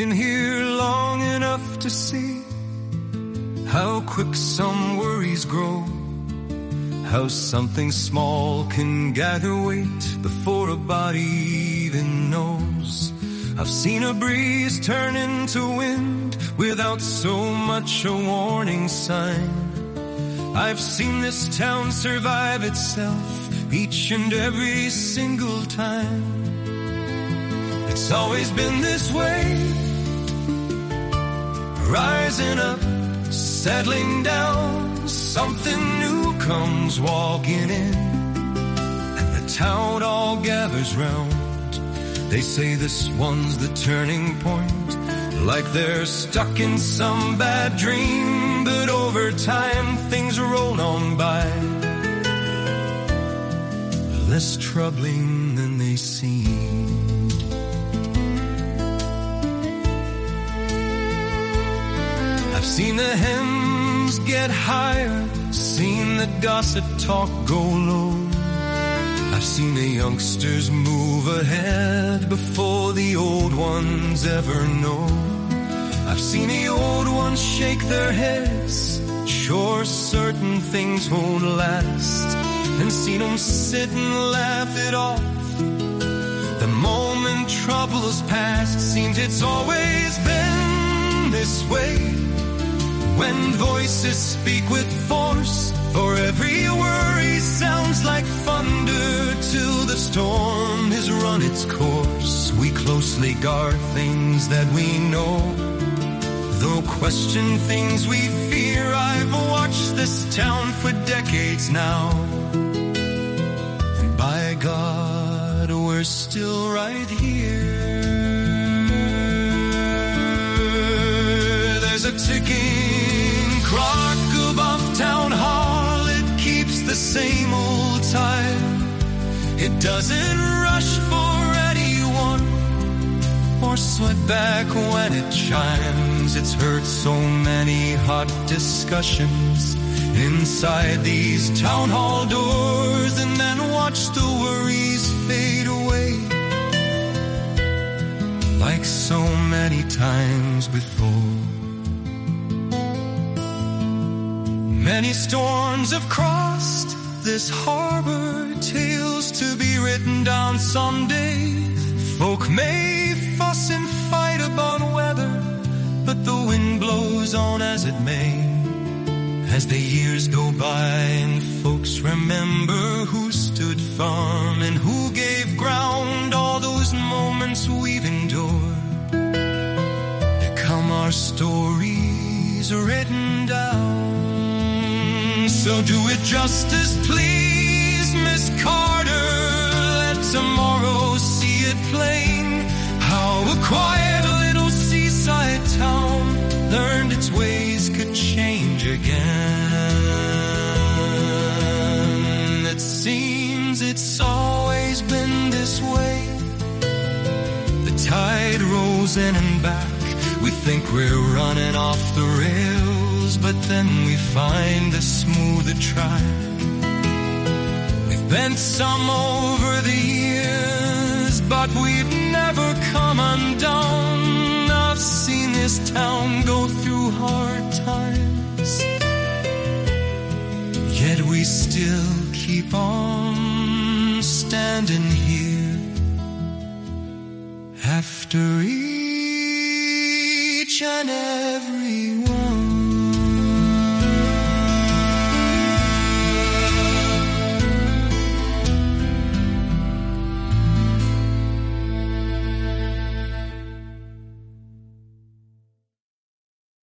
Been here long enough to see how quick some worries grow, how something small can gather weight before a body even knows. I've seen a breeze turn into wind without so much a warning sign. I've seen this town survive itself each and every single time. It's always been this way, rising up, settling down, something new comes walking in, and the town all gathers round. They say this one's the turning point, like they're stuck in some bad dream, but over time things roll on by, less troubling than they seem. I've seen the hymns get higher, seen the gossip talk go low. I've seen the youngsters move ahead before the old ones ever know. I've seen the old ones shake their heads, sure certain things won't last, and seen them sit and laugh it off the moment trouble's past. Seems it's always been this way, when voices speak with force, for every worry sounds like thunder till the storm has run its course. We closely guard things that we know, though question things we fear. I've watched this town for decades now, and by God, we're still right here. There's a ticking clock above town hall, it keeps the same old time. It doesn't rush for anyone or slip back when it chimes. It's heard so many hot discussions inside these town hall doors, and then watched the worries fade away like so many times before. Many storms have crossed this harbor, tales to be written down someday. Folk may fuss and fight about weather, but the wind blows on as it may. As the years go by and folks remember who stood firm and who gave ground, all those moments we've endured become our stories written down. So do it justice, please, Miss Carter. Let tomorrow see it plain, how a quiet little seaside town learned its ways could change again. It seems it's always been this way. The tide rolls in and back. We think we're running off the rails, but then we find a smoother track. We've bent some over the years, but we've never come undone. I've seen this town go through hard times, yet we still keep on standing here after each and every one.